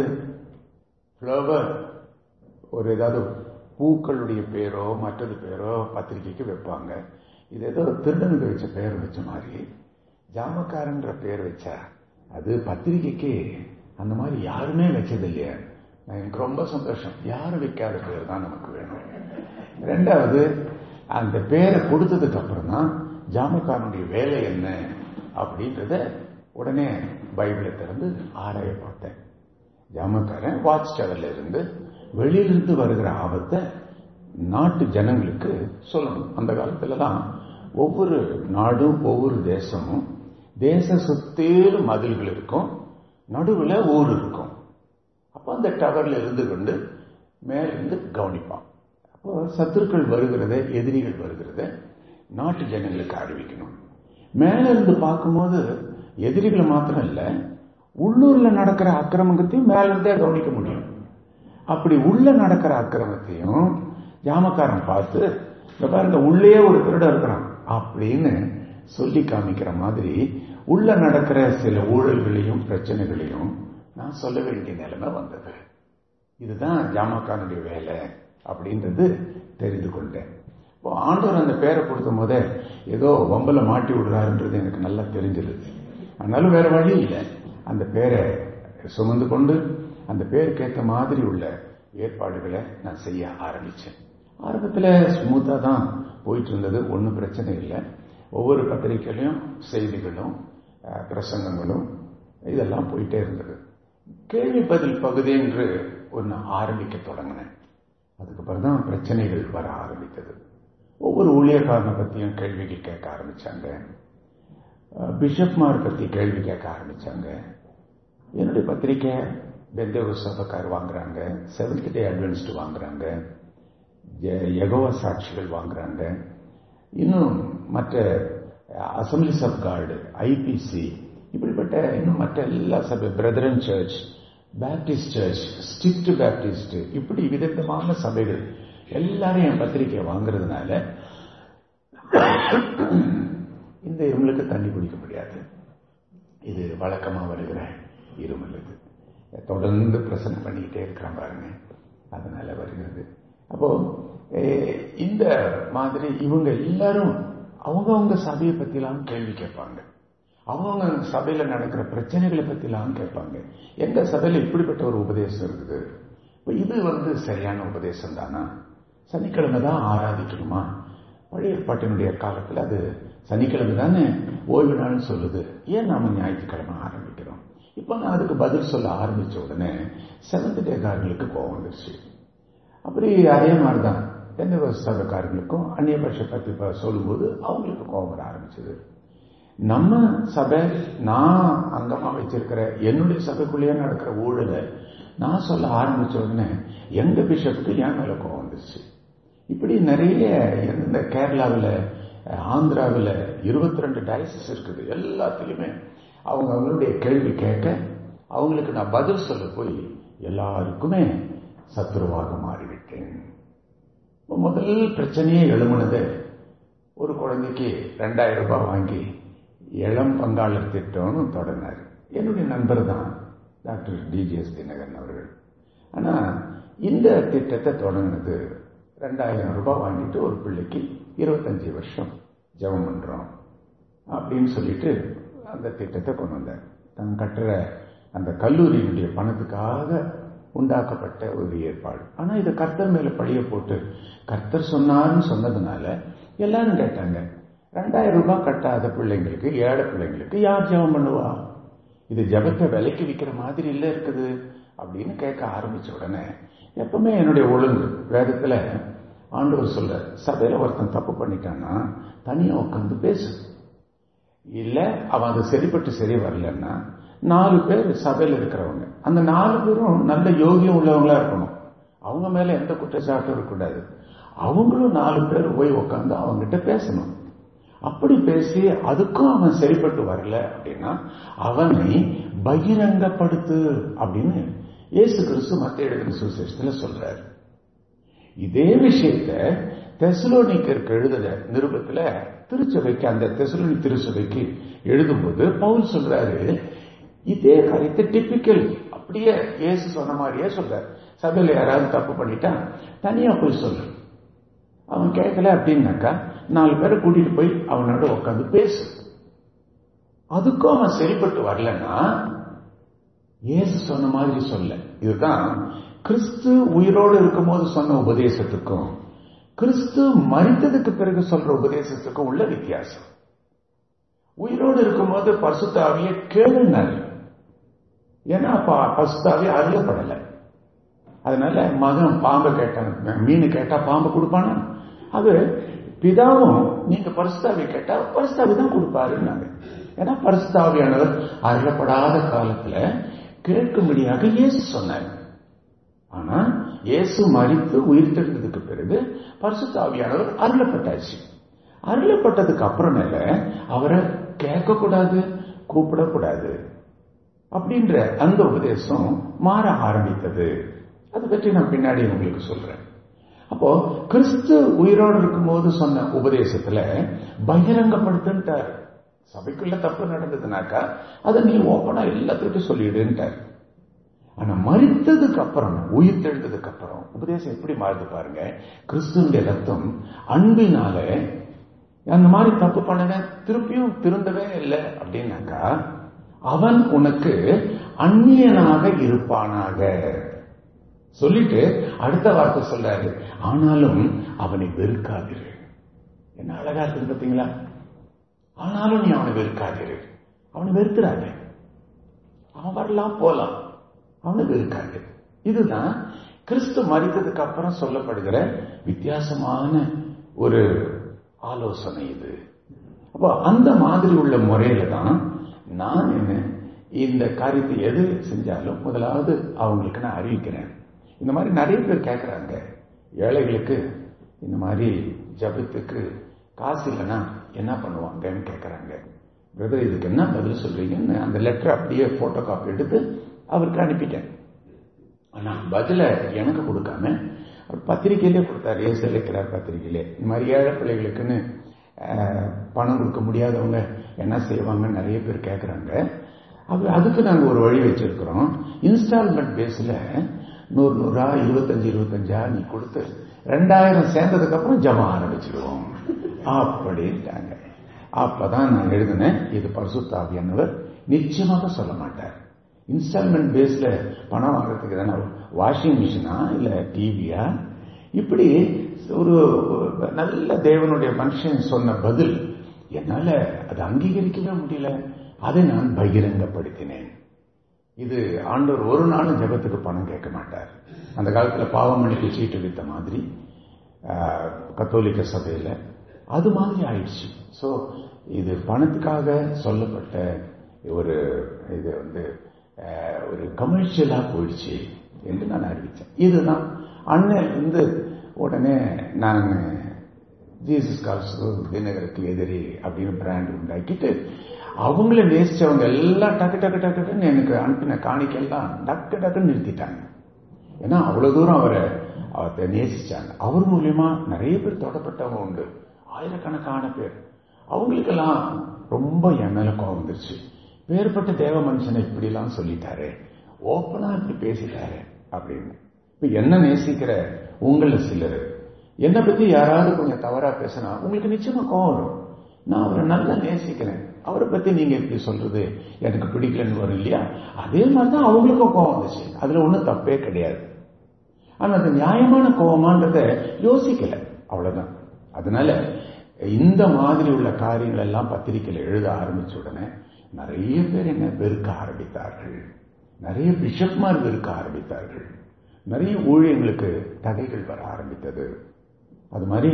ஃப்ளவர், ஒரு ஏதாவது பூக்களுடைய பேரோ மற்றது பேரோ பத்திரிகைக்கு வைப்பாங்க. இது ஏதோ திருடனுக்கு வச்ச பேர் வச்ச மாதிரி ஜாமக்காரன்ற பேர் வச்சா அது பத்திரிகைக்கு அந்த மாதிரி யாருமே வச்சது இல்லையா? எனக்கு ரொம்ப சந்தோஷம். யாரும் வைக்காத பேர் தான் நமக்கு வேணும். ரெண்டாவது, அந்த பேரை கொடுத்ததுக்கு அப்புறம் தான் ஜாமக்காரனுடைய வேலை என்ன அப்படின்றத உடனே பைபிளை திறந்து ஆராய பார்த்தேன். ஜாமக்காரன் வாட்ச் டவர்ல இருந்து வெளியிலிருந்து வருகிற ஆபத்தை நாட்டு ஜனங்களுக்கு சொல்லணும். அந்த காலத்துல தான் ஒவ்வொரு நாடும் ஒவ்வொரு தேசமும் தேச சுத்தேறு மதில்கள் இருக்கும், நடுவில் ஊர் இருக்கும். அப்ப அந்த டவர்ல இருந்து கொண்டு மேலிருந்து கவனிப்பான். அப்போ சத்துருக்கள் வருகிறத, எதிரிகள் வருகிறத நாட்டு ஜனங்களுக்கு அறிவிக்கணும். மேல இருந்து பார்க்கும்போது எதிரிகளை மாத்திரம் இல்ல, உள்ளூர்ல நடக்கிற அக்கிரமத்தையும் மேல இருந்தே கவனிக்க முடியும். அப்படி உள்ள நடக்கிற அக்கிரமத்தையும் ஜாமக்காரன் பார்த்து, இந்த பாருங்க உள்ளே ஒரு திருட இருக்கிறான் அப்படின்னு சொல்லி காமிக்கிற மாதிரி உள்ள நடக்கிற சில ஊழல்களையும் பிரச்சனைகளையும் நான் சொல்ல வேண்டிய நிலைமை வந்தது. இதுதான் ஜாமக்காரனுடைய வேலை அப்படின்றது தெரிந்து கொண்டேன். இப்போ ஆண்டவர் அந்த பேரை கொடுத்த போதே ஏதோ வம்பல மாட்டி விடுறாருன்றது எனக்கு நல்லா தெரிஞ்சது. ஆனாலும் வேற வழி இல்லை, அந்த பேரை சுமந்து கொண்டு அந்த பேருக்கு ஏற்ற மாதிரி உள்ள ஏற்பாடுகளை நான் செய்ய ஆரம்பிச்சேன். ஆரம்பத்தில் ஸ்மூத்தா தான் போயிட்டு இருந்தது, ஒன்றும் பிரச்சனை இல்லை. ஒவ்வொரு பத்திரிகையிலையும் செய்திகளும் பிரசங்கங்களும் இதெல்லாம் போயிட்டே இருந்தது. கேள்வி பதில் பகுதி என்று ஒன்று ஆரம்பிக்க தொடங்கினேன். அதுக்கப்புறம் தான் பிரச்சனைகள் வர ஆரம்பித்தது. ஒவ்வொரு ஊழியக்காரனை பத்தியும் கேள்விகள் கேட்க ஆரம்பிச்சாங்க. பிஷப்மார் பத்தி கேள்வி கேட்க ஆரம்பிச்சாங்க. என்னுடைய பத்திரிக்கை பெந்தேகோஸ்து சபைக்கார் வாங்குறாங்க, செவன்த் டே அட்வென்ஸ்ட் வாங்குறாங்க, யெகோவா சாட்சிகள் வாங்குறாங்க, இன்னும் மற்ற அசம்பிளிஸ் ஆஃப் காட், ஐபிசி, இப்படிப்பட்ட இன்னும் மற்ற எல்லா சபை, brethren church, Baptist church, strict Baptist, இப்படி விதவிதமான சபைகள் எல்லாரும் என் பத்திரிகையை வாங்குறதுனால இந்த இருமலுக்கு தண்ணி குடிக்க முடியாது. இது வழக்கமா வருகிற இருமல். இது தொடர்ந்து பிரசன்ட் பண்ணிக்கிட்டே இருக்கிறான் பாருங்க, அதனால வருகிறது. அப்போ இந்த மாதிரி இவங்க எல்லாரும் அவங்க அவங்க சபையை பத்திலாம் கேள்வி கேட்பாங்க. அவங்க சபையில நடக்கிற பிரச்சனைகளை பத்தி எல்லாம் கேட்பாங்க. எங்க சபையில இப்படிப்பட்ட ஒரு உபதேசம் இருக்குது, இது வந்து சரியான உபதேசம் தானா? சனிக்கிழமை தான் ஆராதிக்கணுமா? பழைய ஏற்பாட்டினுடைய காலத்துல அது சனிக்கிழமை தானே ஓய்வு நாள்னு சொல்லுது, ஏன் நாம ஞாயிற்றுக்கிழமை ஆரம்பிக்கிறோம்? இப்ப நான் அதுக்கு பதில் சொல்ல ஆரம்பிச்ச உடனே செவன்த் டேக்காரங்களுக்கு கோபம் வந்துருச்சு. அப்படி அதே மாதிரிதான் எந்த சபைக்காரங்களுக்கும் அந்நிய பாஷை பத்தி சொல்லும்போது அவங்களுக்கு கோபம் வர ஆரம்பிச்சது. நம்ம சபை, நான் அங்கமா வச்சிருக்கிற என்னுடைய சபைக்குள்ளேயே நடக்கிற ஊழலை நான் சொல்ல ஆரம்பிச்ச உடனே எங்க பிஷப்புக்கு என் மேல கோபம் வந்துருச்சு. இப்படி நிறைய இந்த கேரளாவில், ஆந்திராவில் இருபத்தி ரெண்டு டயசிஸ் இருக்குது. எல்லாத்திலுமே அவங்க அவங்களுடைய கேள்வி கேட்க அவங்களுக்கு நான் பதில் சொல்ல போய் எல்லாருக்குமே சத்துருவாக மாறிவிட்டேன். முதல் பிரச்சனையே எழுமுனது, ஒரு குழந்தைக்கு ரெண்டாயிரம் ரூபாய் வாங்கி இளம் பங்காளர் திட்டம்னு தொடங்கினார். என்னுடைய நண்பர் தான் டாக்டர் டிஜிஎஸ் தினகரன் அவர்கள். ஆனா இந்த திட்டத்தை தொடங்கினது ரெண்டாயிரம் ரூபாய் வாங்கிட்டு ஒரு பிள்ளைக்கு இருபத்தஞ்சு வருஷம் ஜெபம் பண்றோம் அப்படின்னு சொல்லிட்டு அந்த திட்டத்தை கொண்டு வந்தார். தான் கட்டுற அந்த கல்லூரியினுடைய பணத்துக்காக உண்டாக்கப்பட்ட ஒரு ஏற்பாடு. ஆனா இதை கர்த்தர் மேல பழிய போட்டு கர்த்தர் சொன்னார்னு சொன்னதுனால எல்லாரும் கேட்டாங்க, ரெண்டாயிரம் ரூபாய் கட்டாத பிள்ளைங்களுக்கு, ஏழை பிள்ளைங்களுக்கு யார் ஜெபம் பண்ணுவா? இது ஜெபத்தை விலைக்கு விற்கிற மாதிரி இல்ல இருக்குது அப்படின்னு கேட்க ஆரம்பிச்ச உடனே, எப்பவுமே என்னுடைய ஒழுங்கு வேதத்துல ஆண்டவர் சொல்ற, சபையில ஒருத்தன் தப்பு பண்ணிட்டான்னா தனியா உட்காந்து பேசு, இல்ல அவன் அது சரிப்பட்டு சரி வரலன்னா நாலு பேர் சபையில இருக்கிறவங்க, அந்த நாலு பேரும் நல்ல யோகியம் உள்ளவங்களா இருக்கணும், அவங்க மேல எந்த குற்றச்சாட்டும் இருக்கக்கூடாது, அவங்களும் நாலு பேர் போய் உட்காந்து அவங்ககிட்ட பேசணும். அப்படி பேசி அதுக்கும் அவன் சரிப்பட்டு வரல அப்படின்னா அவனை பகிரங்கப்படுத்து அப்படின்னு இயேசு கிறிஸ்து மத்தேயு எழுதின சுவிசேஷத்துல சொல்றாரு. இதே விஷயத்த தெசலோனிக்கருக்கு எழுதுற நிருபத்துல திருச்சபைக்கு, அந்த தெசலோனி திருச்சபைக்கு எழுதும்போது பவுல் சொல்றாரு, இதே காரியத்தை டிபிக்கல் அப்படியே இயேசு சொன்ன மாதிரியே சொல்றாரு. சபையில யாராவது தப்பு பண்ணிட்டா தனியா போய் சொல்லு, அவன் கேட்கல அப்படின்னாக்கா நாலு பேரை கூட்டிட்டு போய் அவனோட உட்காந்து பேசு. அதுக்கும் அவன் சரிப்பட்டு வரலன்னா இயேசு சொன்ன மாதிரி சொல்ல. இதுதான் கிறிஸ்து உயிரோடு இருக்கும் போது சொன்ன உபதேசத்துக்கும் கிறிஸ்து மரித்ததுக்கு பிறகு சொல்ற உபதேசத்துக்கும் உள்ள வித்தியாசம். உயிரோடு இருக்கும் போது பரிசுத்த ஆவியை கேளுனாரு, ஏன்னா பரிசுத்த ஆவி அருளப்படலை. அதனால மகன் பாம்பை கேட்டான், மீன் கேட்டா பாம்பு கொடுப்பானா? அது பிதாவும் நீங்க பரிசுத்தாவி கேட்டா பரிசுத்தாவி தான் கொடுப்பாருன்னாங்க. ஏன்னா பரிசுத்தாவியானவர் அருளப்படாத காலத்துல கேட்கும்படியாக இயேசு சொன்னார். ஆனா இயேசு மரித்து உயிர் தெழுந்ததுக்கு பிறகு பரிசுத்தாவியானவர் அருளப்பட்டாச்சு. அருளப்பட்டதுக்கு அப்புறமேல அவரை கேட்கக்கூடாது, கூப்பிடக்கூடாது அப்படின்ற அந்த உபதேசம் மாற ஆரம்பித்தது. அதை பற்றி நான் பின்னாடி உங்களுக்கு சொல்றேன். அப்போ கிறிஸ்து உயிரோடு இருக்கும் போது சொன்ன உபதேசத்துல பகிரங்கப்படுத்தார். சபைக்குள்ள தப்பு நடந்ததுனாக்கா அதை நீ ஓப்பனா எல்லாத்துக்கும் சொல்லிடுன்ட்டார். ஆனா மரித்ததுக்கு அப்புறம், உயிர் தெழுந்ததுக்கு அப்புறம் உபதேசம் எப்படி மாறுது பாருங்க. கிறிஸ்துவினுடைய ரத்தம் அன்பினால அந்த மாதிரி தப்பு பண்ணன திருப்பியும் திருந்தவே இல்லை அப்படின்னாக்கா அவன் உனக்கு அந்நியனாக இருப்பானாக சொல்லிட்டு அடுத்த வார்த்தை சொல்றாரு, ஆனாலும் அவனை வெறுக்காதிரு. என்ன அழகா இருக்கு பார்த்தீங்களா? ஆனாலும் நீ அவனை வெறுக்காதிரு. அவனை வெறுக்கிறாங்க, அவன் வரலாம் போலாம், அவனை வெறுக்காது. இதுதான் கிறிஸ்து மரித்ததுக்கு அப்புறம் சொல்லப்படுகிற வித்தியாசமான ஒரு ஆலோசனை இது. அப்போ அந்த மாதிரி உள்ள முறையில தான் நான் என்ன இந்த காரியத்தை எது செஞ்சாலும் முதலாவது அவங்களுக்கு நான் அறிவிக்கிறேன். இந்த மாதிரி நிறைய பேர் கேட்கறாங்க, ஏழைகளுக்கு இந்த மாதிரி ஜபத்துக்கு காசு இல்லைன்னா என்ன பண்ணுவாங்கன்னு கேட்கறாங்க. பிரதர் இதுக்கு என்ன பதில் சொல்றீங்கன்னு அந்த லெட்டர் அப்படியே போட்டோ காப்பி எடுத்து அவருக்கு அனுப்பிட்டேன். ஆனா பதில எனக்கு கொடுக்காம அவர் பத்திரிகையிலே கொடுத்தாரு, ஏசு இருக்கிறார் பத்திரிகையிலே. இந்த மாதிரி ஏழை பிள்ளைகளுக்குன்னு பணம் கொடுக்க முடியாதவங்க என்ன செய்வாங்கன்னு நிறைய பேர் கேட்கறாங்க. அதுக்கு நாங்கள் ஒரு வழி வச்சிருக்கிறோம். இன்ஸ்டால்மெண்ட் பேஸ்ல நூறு நூறா இருபத்தஞ்சு இருபத்தஞ்சா நீ கொடுத்து ரெண்டாயிரம் சேர்ந்ததுக்கு அப்புறம் ஜமா ஆரம்பிச்சிருவோம் அப்படின்ட்டாங்க. அப்பதான் நான் எழுதினேன், இது பரிசுத்த ஆவியானவர் நிச்சயமாக சொல்ல மாட்டார். இன்ஸ்டால்மெண்ட் பேஸ்ல பணம் வாங்குறதுக்கு தானே வாஷிங் மிஷினா இல்ல டிவியா? இப்படி ஒரு நல்ல தேவனுடைய மனுஷன் சொன்ன பதில் என்னால அதை அங்கீகரிக்கவே முடியல. அதை நான் பகிரங்கப்படுத்தினேன். இது ஆண்டவர் ஒரு நாளும் ஜெபத்துக்கு பணம் கேட்க மாட்டார். அந்த காலத்துல பாவமன்னிப்பு சீட்டு வித்த மாதிரி கத்தோலிக்க சபையில அது மாதிரி ஆயிடுச்சு. சோ இது பணத்துக்காக சொல்லப்பட்ட ஒரு இது வந்து ஒரு கமர்ஷியலா போயிடுச்சு என்று நான் அறிவிச்சேன். இதுதான் அண்ணன் வந்து உடனே நான் ஜீசஸ் கால்ஸ் தினகருக்கு எதிரி அப்படின்னு பிராண்ட் உண்டாக்கிட்டு அவங்கள நேசிச்சவங்க எல்லாம் டக்கு டக்கு டக்குன்னு எனக்கு அனுப்பின காணிக்கெல்லாம் டக்கு டக்குன்னு நிறுத்திட்டாங்க. ஏன்னா அவ்வளவு தூரம் அவரை அவரை நேசிச்சாங்க. அவர் மூலியமா நிறைய பேர் தொடப்பட்டவங்க உண்டு, ஆயிரக்கணக்கான பேர். அவங்களுக்கெல்லாம் ரொம்ப என் மேல கோவம் வந்துருச்சு. வேறுபட்ட தேவ மனுஷனை இப்படி எல்லாம் சொல்லிட்டாரு, ஓப்பனா இப்படி பேசிட்டாரு அப்படின்னு. இப்ப என்ன நேசிக்கிற உங்கள சிலர் என்னை பத்தி யாராவது கொஞ்சம் தவறா பேசினா உங்களுக்கு நிச்சயமா கோவம் வரும். நான் அவரை நல்லா நேசிக்கிறேன், அவரை பத்தி நீங்க இப்படி சொல்றது எனக்கு பிடிக்கலன்னு வரும் இல்லையா? அதே மாதிரிதான் அவங்களுக்கும் கோவம் வந்துச்சு. அதுல ஒண்ணும் தப்பே கிடையாது. ஆனா அது நியாயமான கோபமான்றத யோசிக்கல, அவ்வளவுதான். அதனால இந்த மாதிரி உள்ள காரியங்கள் எல்லாம் பத்திரிகையில் எழுத ஆரம்பிச்ச உடனே நிறைய பேர் என்ன வெறுக்க ஆரம்பித்தார்கள். நிறைய பிஷப்மார் வெறுக்க ஆரம்பித்தார்கள். நிறைய ஊழியங்களுக்கு தடைகள் வர ஆரம்பித்தது. அது மாதிரி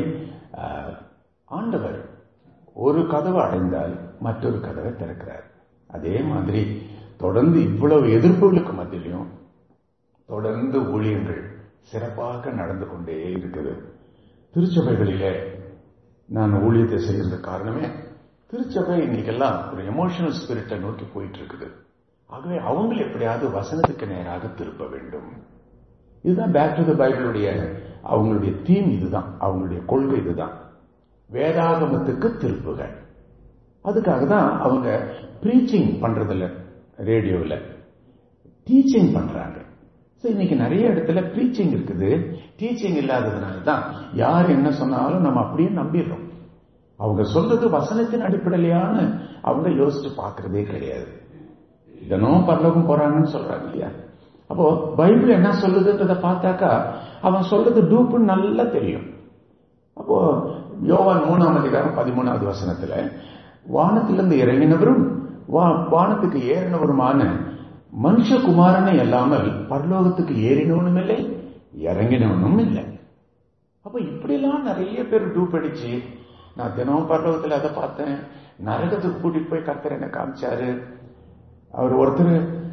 ஆண்டவர் ஒரு கதவை அடைந்தால் மற்றொரு கதவை திறக்கிறார். அதே மாதிரி தொடர்ந்து இவ்வளவு எதிர்ப்புகளுக்கு மத்தியிலும் தொடர்ந்து ஊழியங்கள் சிறப்பாக நடந்து கொண்டே இருக்குது. திருச்சபைகளிலே நான் ஊழியத்தை செய்யறது காரணமே திருச்சபை இன்னைக்கெல்லாம் ஒரு எமோஷனல் ஸ்பிரிட்டை நோக்கி போயிட்டு இருக்குது. ஆகவே அவங்களை எப்படியாவது வசனத்துக்கு நேராக திருப்ப வேண்டும். இதுதான் பேக் டு த பைபிளுடைய அவங்களுடைய தீம். இதுதான் அவங்களுடைய கொள்கை. இதுதான் வேதாகமத்துக்கு திருப்புக. அதுக்காக தான் அவங்க பிரீச்சிங் பண்றதில்ல, ரேடியோவில் டீச்சிங் பண்றாங்க. இன்னைக்கு நிறைய இடத்துல பிரீச்சிங் இருக்குது, டீச்சிங் இல்லாததுனால தான் யார் என்ன சொன்னாலும் நம்ம அப்படியே நம்பிடுறோம். அவங்க சொல்றது வசனத்தின் அடிப்படையிலான அவங்க யோசிச்சு பார்க்கறதே கிடையாது. தினம் பரலோகம் போறாங்கன்னு சொல்றாங்க இல்லையா? அப்போ பைபிள் என்ன சொல்லுதுன்றத பார்த்தாக்கா அவன் சொல்றது டூப்புன்னு நல்லா தெரியும். அப்போ யோவான் மூணாம் அதிகாரம் பதிமூணாவது வசனத்துல வானத்திலிருந்து இறங்கினவரும் வானத்துக்கு ஏறினவருமான மனுஷகுமாரனை அல்லாமல் பரலோகத்துக்கு ஏறினவனும் இல்லை இறங்கினவனும் இல்லை. அப்ப இப்படிலாம் நிறைய பேர் டூப் அடிச்சு, நான் தினமும் பரலோகத்துல அதை பார்த்தேன், நரகத்துக்கு கூட்டிட்டு போய் கர்த்தர் என்ன காமிச்சாரு. அவர் ஒருத்தர்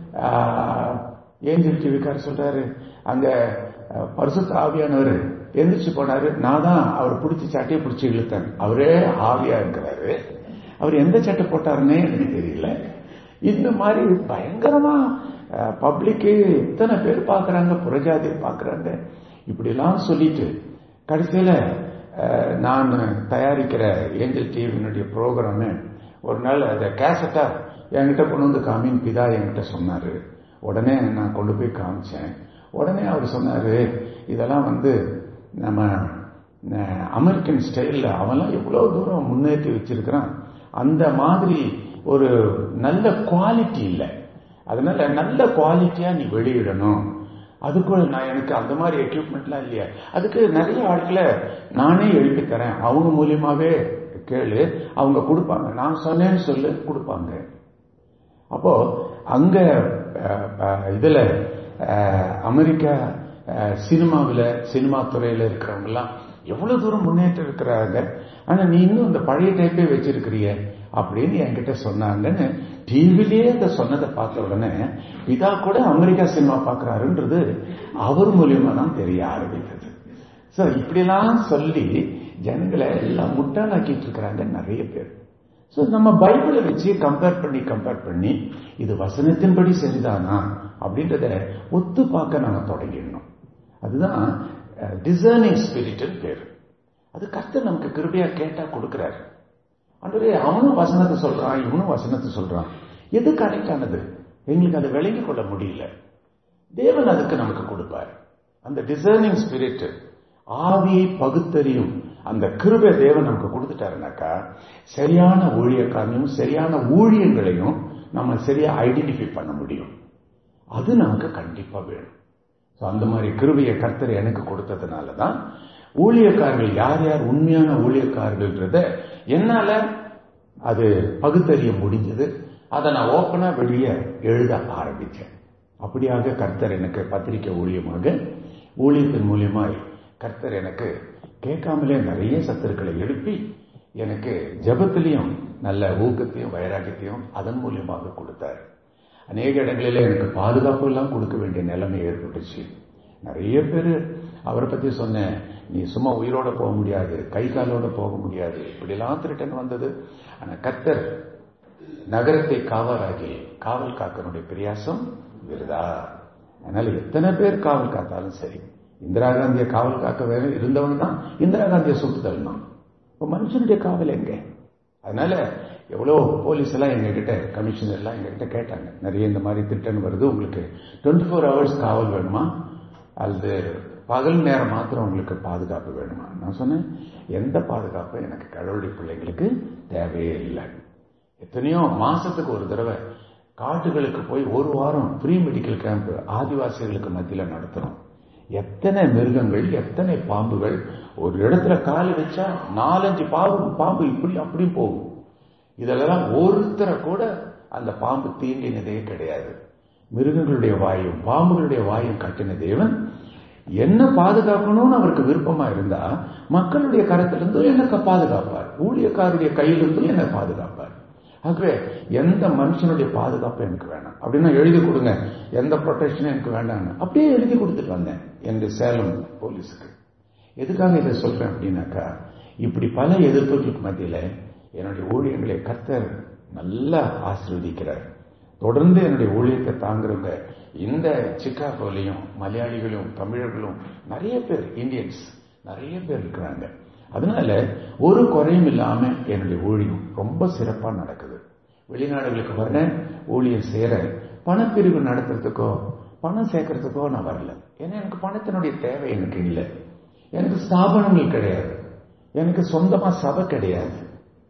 ஏஞ்சல் டிவிக்கார் சொல்றாரு, அங்க பரிசுத்த ஆவியானவர் எந்திரிச்சு போனாரு, நான் தான் அவர் பிடிச்சி சட்டையை பிடிச்சி இழுத்தேன். அவரே ஆவியா இருக்கிறாரு, அவர் எந்த சட்டை போட்டாருன்னே எனக்கு தெரியல. இந்த மாதிரி பயங்கரமா பப்ளிக்கு இத்தனை பேர் பாக்குறாங்க, புறஜாதி பாக்குறாங்க, இப்படி எல்லாம் சொல்லிட்டு கடைசியில நான் தயாரிக்கிற ஏஞ்சல் டிவியினுடைய ப்ரோக்ராமு ஒரு நாள் அதை கேசட்டா என்கிட்ட கொண்டு வந்து காமின் பிதா என்கிட்ட சொன்னாரு. உடனே நான் கொண்டு போய் காமிச்சேன். உடனே அவர் சொன்னாரு, இதெல்லாம் வந்து நம்ம அமெரிக்கன் ஸ்டைல்ல அவெல்லாம் எவ்வளவு தூரம் முன்னேற்றி வச்சிருக்கிறான், அந்த மாதிரி ஒரு நல்ல குவாலிட்டி இல்லை, அதனால நல்ல குவாலிட்டியா நீ வெளியிடணும். அதுக்குள்ள நான் எனக்கு அந்த மாதிரி எக்யூப்மெண்ட்லாம் இல்லையா, அதுக்கு நிறைய ஆட்களை நானே எழுப்பி தரேன், அவங்க மூலியமாவே கேளு, அவங்க கொடுப்பாங்க, நான் சொன்னேன்னு சொல்லு கொடுப்பாங்க. அப்போ அங்க இதுல அமெரிக்கா சினிமாவில் சினிமா துறையில இருக்கிறவங்க எல்லாம் எவ்வளவு தூரம் முன்னேற்றம் இருக்கிறாங்க, ஆனா நீ இன்னும் அந்த பழைய டைப்பே வச்சிருக்கிறிய அப்படின்னு என்கிட்ட சொன்னாங்கன்னு டிவிலேயே அந்த சொன்னதை பார்த்த உடனே இதா கூட அமெரிக்கா சினிமா பாக்குறாருன்றது அவர் மூலியமா தான் தெரிய ஆரம்பித்தது. சோ இப்படிலாம் சொல்லி ஜனங்களை எல்லாம் முட்டாளாக்கிட்டு இருக்கிறாங்க நிறைய பேர். சோ நம்ம பைபிளை வச்சு கம்பேர் பண்ணி கம்பேர் பண்ணி இது வசனத்தின்படி சரிதானா அப்படின்றத ஒத்து பார்க்க நாம தொடங்கிடணும். அதுதான் டிசர்னிங் ஸ்பிரிட் பேரு. அது கர்த்தர் நமக்கு கிருபையா கேட்டா கொடுக்கிறாரு. ஆண்டவரே அவனும் வசனத்தை சொல்றான், இவனும் வசனத்தை சொல்றான், எது கரெக்டானது எங்களுக்கு அதை விளங்கி கொள்ள முடியல. தேவன் அதுக்கு நமக்கு கொடுப்பார். அந்த டிசர்னிங் ஸ்பிரிட், ஆவியை பகுத்தறியும் அந்த கிருபை தேவன் நமக்கு கொடுத்துட்டாருனாக்கா சரியான ஊழியக்காரனையும் சரியான ஊழியங்களையும் நம்ம சரியா ஐடென்டிஃபை பண்ண முடியும். அது நமக்கு கண்டிப்பா வேணும். அந்த மாதிரி கிருபையை கர்த்தர் எனக்கு கொடுத்ததுனாலதான் ஊழியக்காரர்கள் யார் யார் உண்மையான ஊழியக்காரர்கள்ன்றத என்னால அது பகுத்தறிய முடிஞ்சது. அதை நான் ஓப்பனா வெளியே எழுத ஆரம்பிச்சேன். அப்படியாக கர்த்தர் எனக்கு பத்திரிகை ஊழியமாக ஊழியத்தின் மூலியமாய் கர்த்தர் எனக்கு கேட்காமலே நிறைய சத்துருக்களை எழுப்பி எனக்கு ஜெபத்திலையும் நல்ல ஊக்கத்தையும் வைராக்கியத்தையும் அதன் மூலியமாக கொடுத்தார். அநேக இடங்களில எனக்கு பாதுகாப்பு எல்லாம் கொடுக்க வேண்டிய நிலைமை ஏற்பட்டுச்சு. நிறைய பேர் அவரை பத்தி சொன்ன, நீ சும்மா உயிரோட போக முடியாது, கை காலோட போக முடியாது, இப்படிலாம் திருட்டன் வந்தது. ஆனா கர்த்தர் நகரத்தை காவலாகி காவல் காக்கனுடைய பிரயாசம் விருதா. அதனால எத்தனை பேர் காவல் காத்தாலும் சரி, இந்திரா காந்தியை காவல் காக்க வேற இருந்தவங்க தான் இந்திரா காந்தியை சுட்டு தள்ளணும். இப்ப மனுஷனுடைய காவல் எங்க? அதனால எவ்வளவு போலீஸ் எல்லாம் எங்ககிட்ட, கமிஷனர் எல்லாம் எங்ககிட்ட கேட்டாங்க, நிறைய இந்த மாதிரி திட்டம் வருது, உங்களுக்கு டுவெண்ட்டி ஃபோர் ஹவர்ஸ் காவல் வேணுமா அல்லது பகல் நேரம் மாத்திரம் உங்களுக்கு பாதுகாப்பு வேணுமா? நான் சொன்னேன், எந்த பாதுகாப்பு எனக்கு கடவுளுடைய பிள்ளைங்களுக்கு தேவையே இல்லை. எத்தனையோ மாசத்துக்கு ஒரு தடவை காட்டுகளுக்கு போய் ஒரு வாரம் ஃப்ரீ மெடிக்கல் கேம்ப் ஆதிவாசிகளுக்கு மத்தியில நடத்துறோம். எத்தனை மிருகங்கள், எத்தனை பாம்புகள், ஒரு இடத்துல காலை வச்சா நாலஞ்சு பாம்பு பாம்பு இப்படி அப்படி போகும். இதெல்லாம் ஒருத்தரை கூட அந்த பாம்பு தீண்டினதே கிடையாது. மிருகங்களுடைய வாயும் பாம்புகளுடைய வாயும் கட்டின தேவன் என்ன பாதுகாக்கணும்னு அவருக்கு விருப்பமா இருந்தா மக்களுடைய கரத்திலிருந்தும் எனக்கு பாதுகாப்பார், ஊழியக்காருடைய கையிலிருந்தும் என்ன பாதுகாப்பார். ஆகவே எந்த மனுஷனுடைய பாதுகாப்பு எனக்கு வேணாம் அப்படின்னா எழுதி கொடுங்க, எந்த ப்ரொடெக்ஷனும் எனக்கு வேண்டாம் அப்படியே எழுதி கொடுத்துட்டு வந்தேன் எங்க சேலம் போலீஸுக்கு. எதுக்காக இதை சொல்றேன் அப்படின்னாக்கா, இப்படி பல எதிர்ப்புகளுக்கு மத்தியில என்னுடைய ஊழியர்களை கர்த்தர் நல்லா ஆசீர்வதிக்கிறார். தொடர்ந்து என்னுடைய ஊழியத்தை தாங்குறவங்க இந்த சிக்காகோலையும் மலையாளிகளும் தமிழர்களும் நிறைய பேர், இந்தியன்ஸ் நிறைய பேர் இருக்கிறாங்க. அதனால ஒரு குறையும் இல்லாம என்னுடைய ஊழியம் ரொம்ப சிறப்பா நடக்குது. வெளிநாடுகளுக்கு வர்றேன், ஊழியம் சேர பணப்பிரிவு நடத்துறதுக்கோ பணம் சேர்க்கறதுக்கோ நான் வரல. ஏன்னா எனக்கு பணத்தினுடைய தேவை எனக்கு இல்லை. எனக்கு ஸ்தாபனங்கள் கிடையாது, எனக்கு சொந்தமா சபை கிடையாது.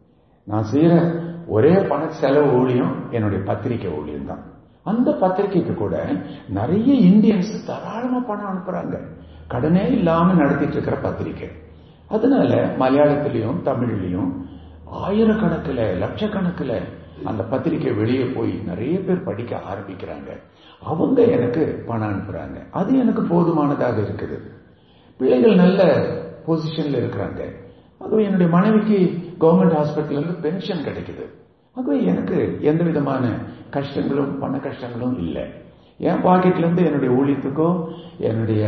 நான் செய்யற ஒரே பண செலவு ஊழியம் என்னுடைய பத்திரிகை ஊழியம் தான். அந்த பத்திரிகைக்கு கூட நிறைய இந்தியன்ஸ் தாராளமா பணம் அனுப்புறாங்க, கடனே இல்லாம நடத்திட்டு இருக்கிற பத்திரிகை. அதனால மலையாளத்திலையும் தமிழ்லையும் ஆயிரக்கணக்கில் லட்சக்கணக்கில் அந்த பத்திரிகை வெளியே போய் நிறைய பேர் படிக்க ஆரம்பிக்கிறாங்க. அவங்க எனக்கு பணம் அனுப்புறாங்க, அது எனக்கு போதுமானதாக இருக்குது. பிள்ளைகள் நல்ல பொசிஷன்ல இருக்கிறாங்க. ஆகவே என்னுடைய மனைவிக்கு கவர்மெண்ட் ஹாஸ்பிட்டல் இருந்து பென்ஷன் கிடைக்குது. ஆகவே எனக்கு எந்த விதமான கஷ்டங்களும் பண கஷ்டங்களும் இல்லை. என் பாக்கெட்ல இருந்து என்னுடைய ஊழியத்துக்கோ என்னுடைய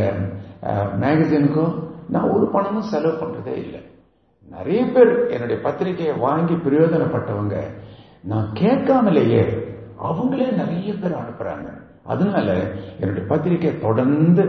மேகசினுக்கோ நான் ஒரு பணமும் செலவு பண்றதே இல்லை. நிறைய பேர் என்னுடைய பத்திரிகையை வாங்கி பிரயோஜனப்பட்டவங்க நான் கேட்காமலேயே அவங்களே நிறைய பேர் அனுப்புறாங்க. அதனால என்னுடைய பத்திரிகை தொடர்ந்து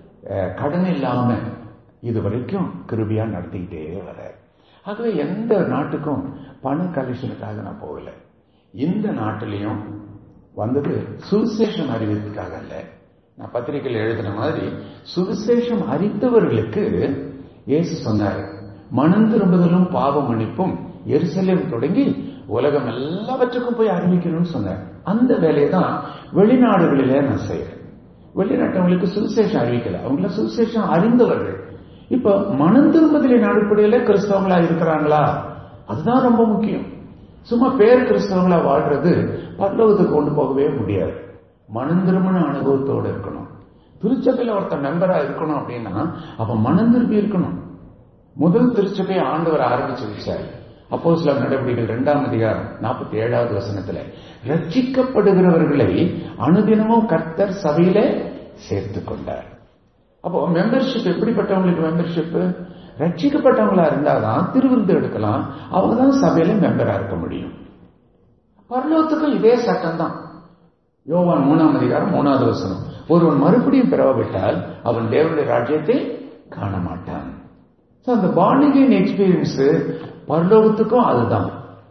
கடன் இல்லாம இது வரைக்கும் கிருபியா நடத்திக்கிட்டே வர. ஆகவே எந்த நாட்டுக்கும் பண கலெக்ஷனுக்காக நான் போகல. இந்த நாட்டிலையும் வந்தது சுவிசேஷம் அறிவிக்கிறதுக்காக அல்ல. நான் பத்திரிகையில் எழுதின மாதிரி சுவிசேஷம் அறிந்தவர்களுக்கு இயேசு சொன்னார், மனம் திரும்புதலும் பாவ மன்னிப்பும் எருசலேம் தொடங்கி உலகம் எல்லாவற்றுக்கும் போய் அறிவிக்கணும்னு சொன்னார். அந்த வேலையை தான் வெளிநாடுகளிலே நான் செய்யறேன். வெளிநாட்டவங்களுக்கு சுவிசேஷம் அறிவிக்கல, அவங்கள சுவிசேஷம் அறிந்தவர்கள். இப்ப மனம் திரும்புதலின் அடிப்படையில கிறிஸ்தவங்களா இருக்கிறாங்களா, அதுதான் ரொம்ப முக்கியம். சும்மா பேர் கிறிஸ்தவங்களா வாழ்றது பரலோகத்துக்கு கொண்டு போகவே முடியாது. மனம் திரும்பின அனுபவத்தோடு இருக்கணும். திருச்சபையில ஒருத்தர் மெம்பரா இருக்கணும் அப்படின்னா அவன் மனம் திரும்பி இருக்கணும். முதல் திருச்சபையை ஆண்டவர் ஆரம்பிச்சு வச்சார். அப்போஸ்தலர் நடவடிக்கைகள் இரண்டாம் அதிகாரம் நாற்பத்தி ஏழாவது வசனத்துல ரட்சிக்கப்படுகிறவர்களை அனுதினமும் கர்த்தர் சபையில சேர்த்து கொண்டார். அப்போ மெம்பர்ஷிப் எப்படிப்பட்டவங்களுக்கு மெம்பர்ஷிப்? ரட்சிக்கப்பட்டவங்களா இருந்தாதான் திருவிருந்து எடுக்கலாம், அவங்க தான் சபையில மெம்பரா இருக்க முடியும். பரலோகத்துக்கும் இதே சட்டம் தான். யோவான் மூணாம் அதிகாரம் மூணாவது வசனம், ஒருவன் மறுபடியும் பிறவாவிட்டால் அவன் தேவனுடைய ராஜ்யத்தை காண மாட்டான். அந்த பார்னிகேன் எக்ஸ்பீரியன்ஸ் பரலோகத்துக்கும் அதுதான்.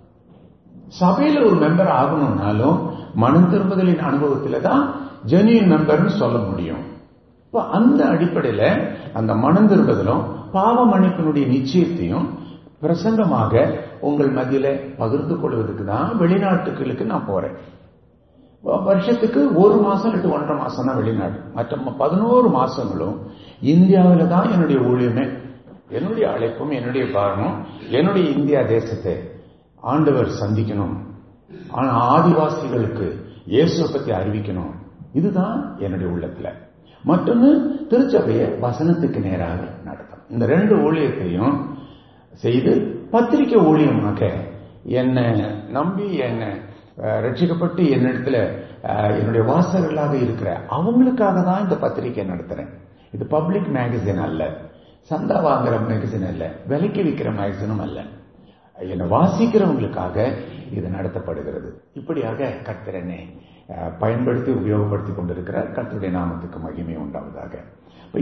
சபையில ஒரு மெம்பர் ஆகணும்னாலும் மனம் திரும்புதலின் அனுபவத்தில தான் ஜெனியூன் மெம்பர்னு சொல்ல முடியும். அந்த அடிப்படையில அந்த மனம் திரும்புதலும் பாவ மன்னிப்பினுடைய நிச்சயத்தையும் பிரசங்கமாக உங்கள் மத்தியில பகிர்ந்து கொள்வதற்கு தான் வெளிநாட்டுகளுக்கு நான் போறேன். வருஷத்துக்கு ஒரு மாசம் இல்லாட்டி ஒன்றரை மாசம் தான் வெளிநாடு. மற்ற பதினோரு மாசங்களும் இந்தியாவில தான் என்னுடைய ஊழியமே, என்னுடைய அழைப்பும், என்னுடைய பாரமும், என்னுடைய இந்தியா தேசத்தை ஆண்டவர் சந்திக்கணும், ஆனா ஆதிவாசிகளுக்கு இயேசுவை பத்தி அறிவிக்கணும். இதுதான் என்னுடைய உள்ளத்துல. மற்றொன்னு திருச்சபையை வசனத்துக்கு நேராக நடத்தணும். இந்த ரெண்டு ஊழியத்தையும் செய்து பத்திரிகை ஊழியமாக என்ன நம்பி என்ன ரட்சிக்கப்பட்டு என்னிடத்துல என்னுடைய வாசகர்களாக இருக்கிற அவங்களுக்காக தான் இந்த பத்திரிகை நடத்துறேன். இது பப்ளிக் மேகசின் அல்ல, சந்தா வாங்குற மேகசின் அல்ல, விலைக்கு விற்கிற மேகசினும் அல்ல. என்னை வாசிக்கிறவங்களுக்காக இது நடத்தப்படுகிறது. இப்படியாக கர்த்தர் என்னை பயன்படுத்தி உபயோகப்படுத்திக் கொண்டிருக்கிறார். கர்த்தருடைய நாமத்துக்கு மகிமை உண்டாவதாக.